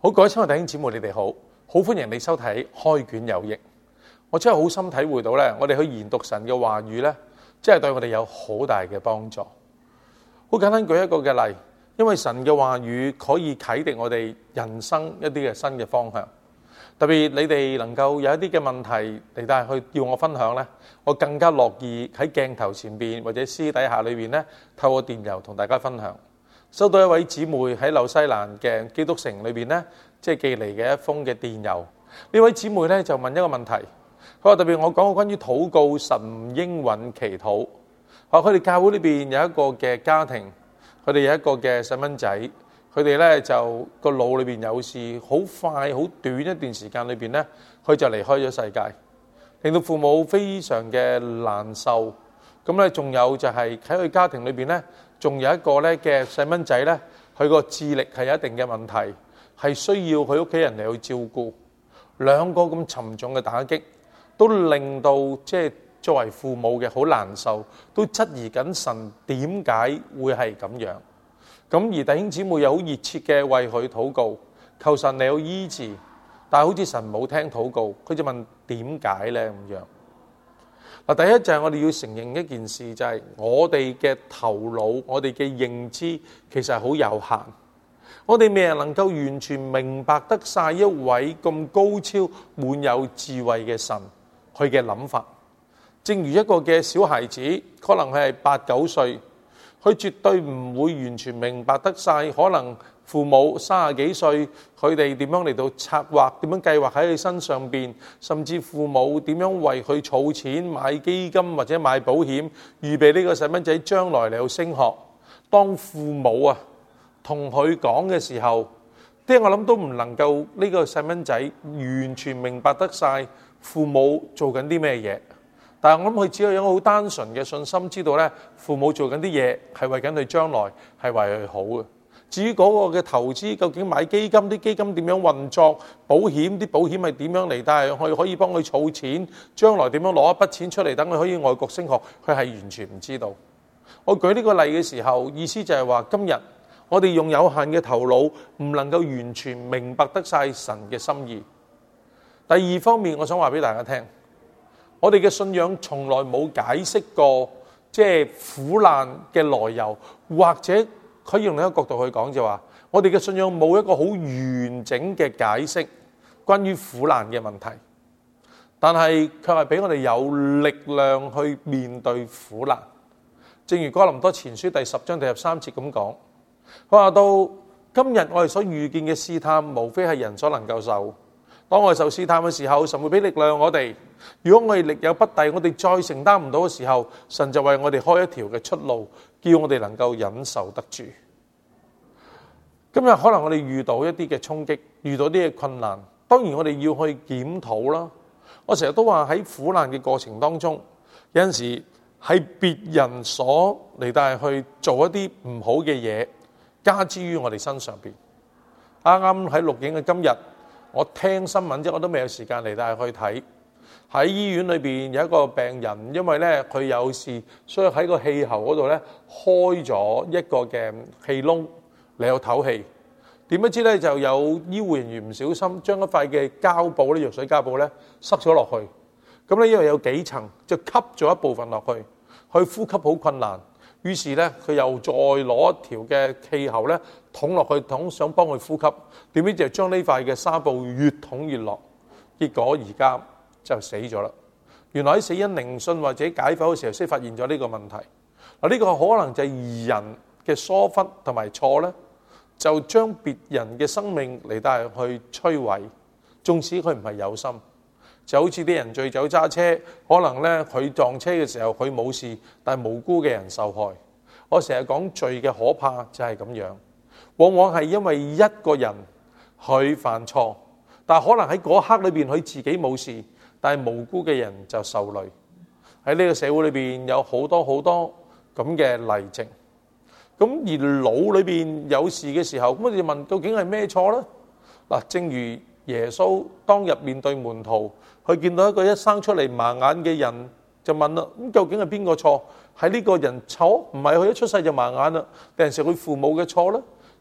好，各位親愛弟兄姊妹，你哋好，好歡迎你收睇開卷有益。我真係好深體會到咧，我哋去研讀神嘅話語咧，真係對我哋有好大嘅幫助。好簡單舉一個嘅例，因為神嘅話語可以啟迪我哋人生一啲嘅新嘅方向。特別你哋能夠有一啲嘅問題嚟帶去要我分享咧，我更加樂意喺鏡頭前邊或者私底下裏邊咧，透過電郵同大家分享。收到一位姊妹喺紐西蘭嘅基督城裏邊咧，即係寄嚟嘅一封嘅電郵。呢位姊妹咧就問一個問題，佢話特別我講過關於禱告神應允祈禱，話佢哋教會裏邊有一個嘅家庭，佢哋有一個嘅細蚊仔，佢哋咧就個腦裏邊有事，好快好短一段時間裏邊咧，佢就離開咗世界，令到父母非常嘅難受。咁咧仲有就係喺佢家庭裏邊咧，仲有一個咧嘅細蚊仔咧，佢個智力係有一定嘅問題，係需要佢屋企人嚟去照顧。兩個咁沉重嘅打擊，都令到即係作為父母嘅好難受，都質疑緊神點解會係咁樣。咁而弟兄姊妹又好熱切嘅為佢禱告，求神嚟到醫治，但係好似神冇聽禱告，佢就問點解咧咁樣。嗱，第一就係我哋要承認一件事，就係我哋嘅頭腦、我哋嘅認知其實係好有限，我哋未能夠完全明白得晒一位咁高超、滿有智慧嘅神佢嘅諗法。正如一個嘅小孩子，可能係8、9歲，佢絕對唔會完全明白得晒，可能父母30幾歲，佢哋點樣嚟到策劃，點樣計劃喺佢身上邊，甚至父母點樣為佢儲錢買基金或者買保險，預備呢個細蚊仔將來嚟到升學。當父母同佢講嘅時候，我諗都唔能夠呢個細蚊仔完全明白得晒父母做緊啲咩嘢。但係我諗佢只有一個好單純嘅信心，知道咧父母做緊啲嘢係為緊佢將來，係為佢好嘅。至於嗰個嘅投資，究竟買基金，啲基金點樣運作，保險啲保險係點樣嚟，但係佢可以幫佢儲錢，將來點樣攞一筆錢出嚟，等佢可以外國升學，佢係完全唔知道。我舉呢個例嘅時候，意思就係話今日我哋用有限嘅頭腦，唔能夠完全明白得晒神嘅心意。第二方面，我想話俾大家聽，我哋嘅信仰從來冇解釋過，即係苦難嘅來由，或者可以用另一個角度去講，就話我哋嘅信仰冇一個好完整嘅解釋關於苦難嘅問題，但係卻係俾我哋有力量去面對苦難。正如哥林多前書第10章第13節咁講，佢話到今日我哋所遇見嘅試探，無非係人所能夠受。當我哋受試探嘅時候，神會俾力量我哋。如果我哋力有不逮，我哋再承擔唔到嘅時候，神就為我哋開一條嘅出路，叫我哋能夠忍受得住。今日可能我哋遇到一啲嘅衝擊，遇到啲嘅困難，當然我哋要去檢討啦。我成日都話喺苦難嘅過程當中，有陣時係別人所嚟帶去做一啲唔好嘅嘢，加之於我哋身上邊。啱啱喺錄影嘅今日，我聽新聞啫，我都未有時間嚟帶去睇。喺醫院裏邊有一個病人，因為咧佢有事，所以喺個氣喉嗰度咧開咗一個嘅氣窿嚟有唞氣。點不知咧就有醫護人員唔小心將一塊嘅膠布咧，藥水膠布咧塞咗落去。咁咧因為有幾層，就吸咗一部分落去，佢呼吸好困難。於是咧佢又再攞一條嘅氣喉咧捅落去，想幫佢呼吸。點知就將呢塊嘅紗布越捅越落，結果而家就死咗啦。原來喺死因聆訊或者解剖嘅時候先發現咗呢個問題。嗱，呢個可能就係人嘅疏忽同埋錯咧，就將別人嘅生命嚟帶去摧毀，縱使佢唔係有心。就好似啲人醉酒揸車，可能咧佢撞車嘅時候佢冇事，但係無辜嘅人受害。我成日講罪嘅可怕就係咁樣，往往係因為一個人佢犯錯，但係可能喺嗰刻裏邊佢自己冇事，但係無辜嘅人就受累。喺呢個社會裏邊有好多好多咁嘅例證。咁而腦裏邊有事嘅時候，咁我哋就問究竟係咩錯呢？嗱，正如耶穌當日面對門徒，佢見到一個一生出嚟盲眼嘅人，就問啦：咁究竟係邊個錯？係呢個人錯？唔係佢一出世就盲眼啦，定係佢父母嘅錯呢？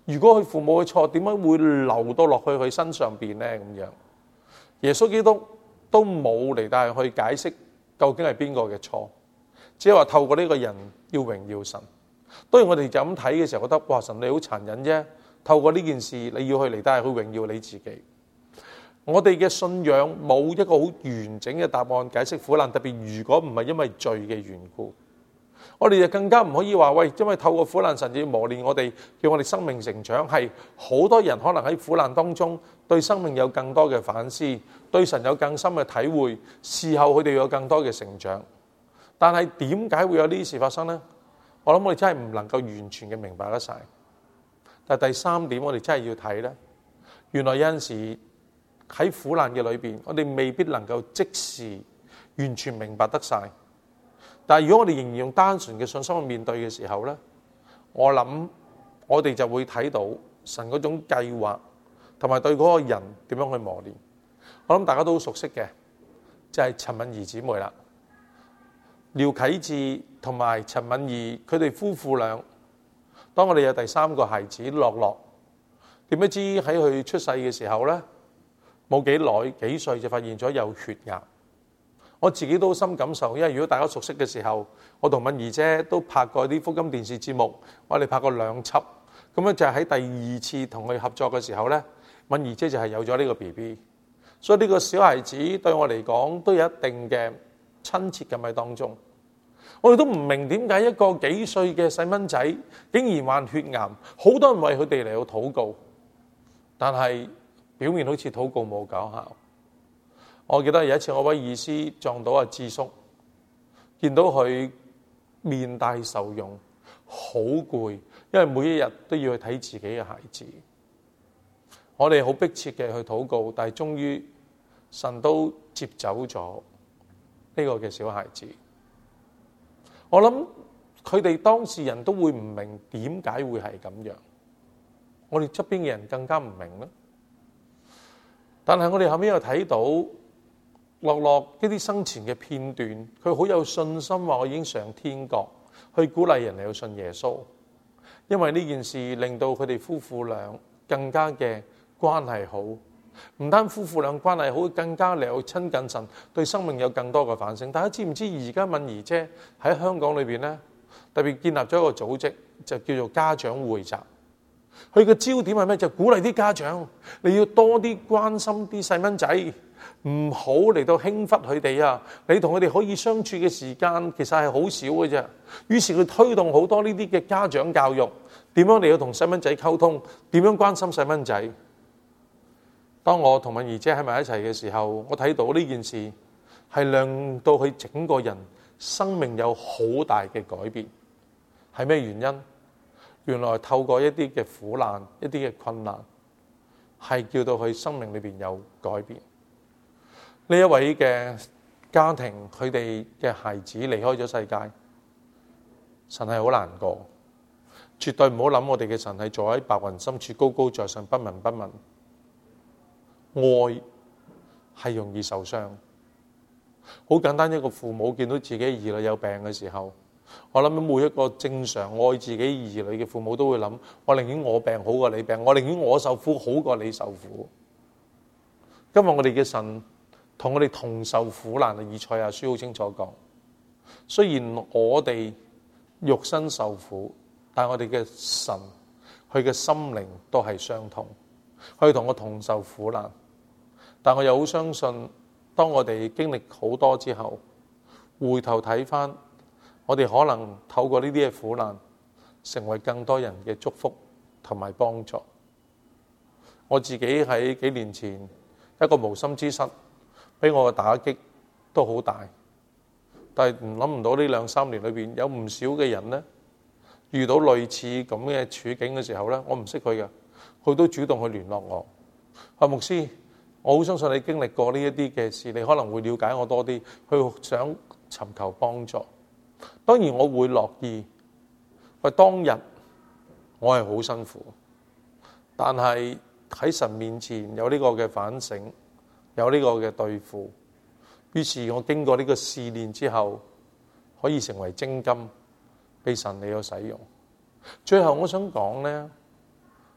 如果佢父母嘅錯，點解會流到落去佢身上邊呢？咁樣，耶穌基督都冇嚟帶去解釋究竟係邊個嘅錯，只係話透過呢個人要榮耀神。當然我哋就咁睇嘅時候，覺得哇，神你好殘忍啫！透過呢件事，你要去嚟帶去榮耀你自己。我哋嘅信仰冇一個好完整嘅答案解釋苦難，特別如果唔係因為罪嘅緣故，我哋就更加唔可以話喂，因為透過苦難，神要磨練我哋，叫我哋生命成長。係好多人可能喺苦難當中對生命有更多嘅反思，對神有更深嘅體會，事後佢哋有更多嘅成長。但係點解會有呢啲事發生呢？我諗我哋真係唔能夠完全嘅明白得晒。但係第三點，我哋真係要睇咧，原來有陣時喺苦難嘅裏邊，我哋未必能夠即時完全明白得晒。但係如果我哋仍然用單純嘅信心去面對嘅時候咧，我諗我哋就會睇到神嗰種計劃，同埋對嗰個人點樣去磨練。我諗大家都好熟悉嘅，就係陳敏儀姊妹啦。廖啟智同埋陳敏儀佢哋夫婦倆，當我哋有第三個孩子樂樂，點不知喺佢出世嘅時候咧，冇幾耐幾歲就發現咗有血癌。我自己都深感受，因為如果大家熟悉嘅時候，我同敏儀姐都拍過啲福音電視節目，我哋拍過2輯，咁樣就係喺第2次同佢合作嘅時候咧，敏儀姐就係有咗呢個 BB， 所以呢個小孩子對我嚟講都有一定嘅親切感喺當中。我哋都唔明點解一個幾歲嘅細蚊仔竟然患血癌，好多人為佢哋嚟到禱告，但係表面好似禱告冇搞效。我記得有一次我位醫師撞到阿智叔，見到佢面帶愁容，好攰，因為每一日都要去睇自己嘅孩子。我哋好迫切嘅去禱告，但係終於神都接走咗呢個嘅小孩子。我諗佢哋當事人都會唔明點解會係咁樣，我哋側邊嘅人更加唔明啦。但係我哋後面又睇到樂樂呢啲生前嘅片段，佢好有信心話我已經上天國，去鼓勵人嚟去信耶穌。因為呢件事令到佢哋夫婦倆更加嘅關係好，唔單夫婦倆關係好，更加嚟去親近神，對生命有更多嘅反省。大家知唔知而家敏儀姐喺香港裏邊咧，特別建立咗一個組織，就叫做家長會集。佢嘅焦點係咩？就鼓勵啲家長，你要多啲關心啲細蚊仔，唔好嚟到輕忽佢哋啊！你同佢哋可以相處嘅時間其實係好少嘅啫。於是佢推動好多呢啲嘅家長教育，點樣嚟到同細蚊仔溝通，點樣關心細蚊仔。當我同敏儀姐喺埋一齊嘅時候，我睇到呢件事係令到佢整個人生命有好大嘅改變。係咩原因？原來透過一啲嘅苦難、一啲嘅困難，係叫到佢生命裏邊有改變。呢一位嘅家庭，佢哋嘅孩子離開咗世界，神係好難過。絕對唔好諗我哋嘅神係坐喺白雲深處高高在上，不聞不問。愛係容易受傷。好簡單，一個父母見到自己兒女有病嘅時候，我諗每一個正常愛自己兒女嘅父母都會諗，我寧願我病好過你病，我寧願我受苦好過你受苦。今日我哋嘅神同我哋同受苦難，以賽亞書好清楚講，雖然我哋肉身受苦，但我哋嘅神佢嘅心靈都係相同，佢同我同受苦難。但我又好相信，當我哋經歷好多之後，回頭睇翻，我哋可能透過呢啲嘅苦難，成為更多人嘅祝福同埋幫助。我自己喺幾年前一個無心之失，俾我嘅打擊都好大。但係諗唔到呢2-3年裏邊，有唔少嘅人呢，遇到類似咁嘅處境嘅時候呢，我唔識佢嘅，佢都主動去聯絡我。話牧師，我好相信你經歷過呢一啲嘅事，你可能會了解我多啲，去想尋求幫助。當然我會樂意。當日我係好辛苦，但係喺神面前有呢個嘅反省，有呢個嘅對付，於是我經過呢個試煉之後，可以成為精金，被神嚟到使用。最後我想講呢，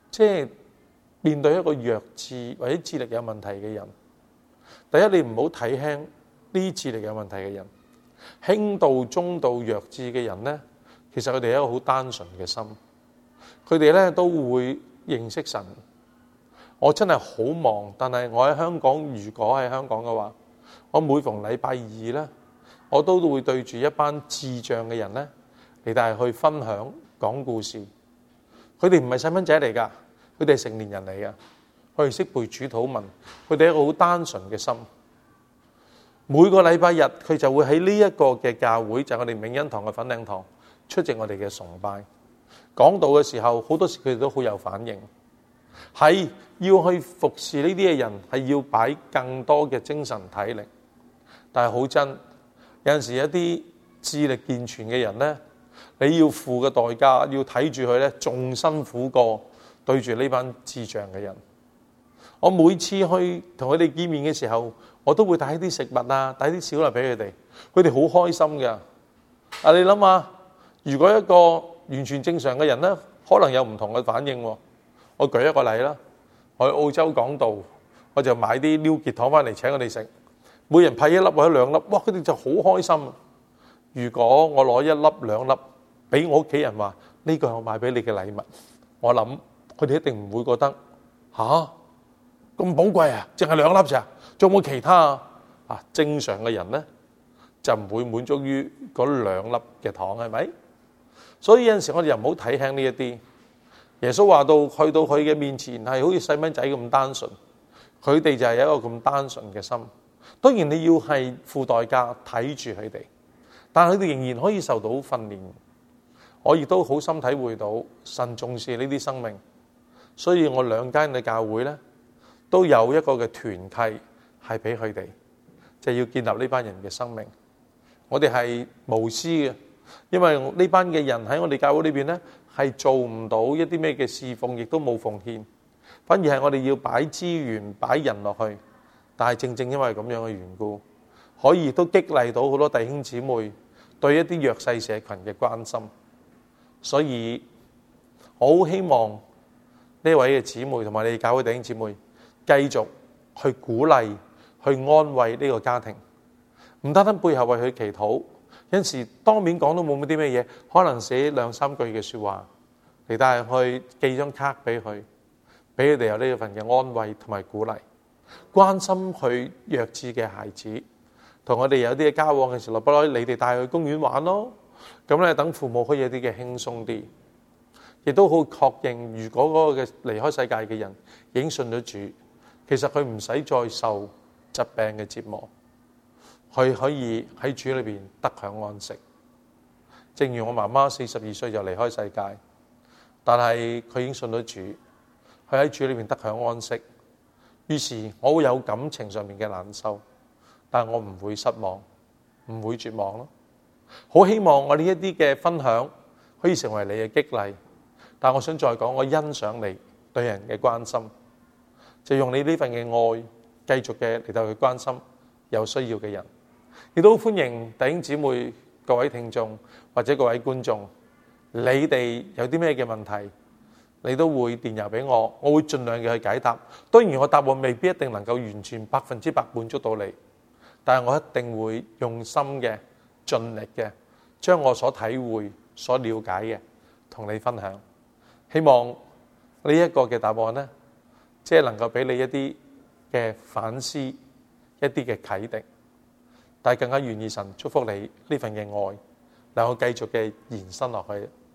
即係面對一個弱智或者智力有問題嘅人，第一，你唔好睇輕呢啲智力有問題嘅人。輕度、中度、弱智嘅人呢，其實佢哋有一個好單純嘅心，佢哋呢都會認識神。我真係好忙，但係我喺香港，如果喺香港嘅話，我每逢禮拜二呢，我都會對住一班智障嘅人呢嚟帶去分享講故事。佢哋唔係細蚊仔嚟㗎，佢哋係成年人嚟㗎，佢哋識背主禱文，佢哋係一個好單純嘅心。每個禮拜日佢就會喺呢一個嘅教會，就係我哋永恩堂嘅粉嶺堂出席我哋嘅崇拜。講道嘅時候，好多時佢哋都好有反應。係要去服侍呢啲嘅人，係要擺更多嘅精神體力。但係好真，有陣時一啲智力健全嘅人呢，你要付嘅代價，要睇住佢呢，仲辛苦過對住呢班智障嘅人。我每次去同佢哋見面嘅時候，我都會帶啲食物啊，帶啲小禮俾佢哋，佢哋好開心㗎。你諗下，如果一個完全正常嘅人呢，可能有唔同嘅反應喎。我舉一個例啦，我去澳洲講道，我就買啲溜結糖翻嚟請佢哋食，每人派1粒或者2粒，哇！佢哋就好開心。如果我攞1粒2粒俾我屋企人話呢個係我買俾你嘅禮物，我諗佢哋一定唔會覺得吓咁寶貴啊，淨係2粒咋，仲有冇其他啊？正常嘅人呢，就唔會滿足於嗰2粒嘅糖，係咪？所以有陣時我哋又唔好睇輕呢一啲。耶穌話到去到佢嘅面前係好似細蚊仔咁單純，佢哋就係有一個咁單純嘅心。當然你要係付代價睇住佢哋，但係佢哋仍然可以受到訓練。我亦都好深體會到神重視呢啲生命，所以我2間嘅教會呢，都有一個嘅團契係俾佢哋，就要建立呢班人嘅生命。我哋係無私嘅，因為呢班嘅人喺我哋教會裏邊呢，係做唔到一啲咩嘅侍奉，亦都冇奉獻，反而係我哋要擺資源、擺人落去。但係正正因為咁樣嘅緣故，可以都激勵到好多弟兄姊妹對一啲弱勢社群嘅關心。所以我好希望呢位嘅姊妹同埋你哋教會弟兄姊妹繼續去鼓勵、去安慰呢個家庭，唔單單背後為佢祈禱。有陣時當面講都冇乜啲咩嘢，可能寫2-3句嘅說話嚟帶去寄張卡俾佢，俾佢哋有呢份嘅安慰同埋鼓勵，關心佢弱智嘅孩子，同我哋有啲嘅交往嘅時候，不如你哋帶佢去公園玩咯。咁咧，等父母可以有啲嘅輕鬆啲，亦都好確認，如果嗰個嘅離開世界嘅人已經信咗主，其實佢唔使再受疾病嘅折磨。佢可以喺主裏邊得享安息。正如我媽媽42歲就離開世界，但係佢已經信咗主，佢喺主裏邊得享安息。於是我會有感情上面嘅難受，但我唔會失望，唔會絕望咯。好希望我呢一啲嘅分享可以成為你嘅激勵。但我想再講，我欣賞你對人嘅關心，就用你呢份嘅愛繼續嘅嚟到去關心有需要嘅人。亦都歡迎弟兄姊妹、各位聽眾或者各位觀眾，你哋有啲咩嘅問題，你都會電郵俾我，我會盡量嘅去解答。當然我答案未必一定能夠完全100%滿足到你，但係我一定會用心嘅、盡力嘅，將我所體會、所了解嘅同你分享。希望呢一個嘅答案呢，即係能夠俾你一啲嘅反思，一啲嘅啟迪。但係更加願意神祝福你呢份嘅愛，能夠繼續嘅延伸落去。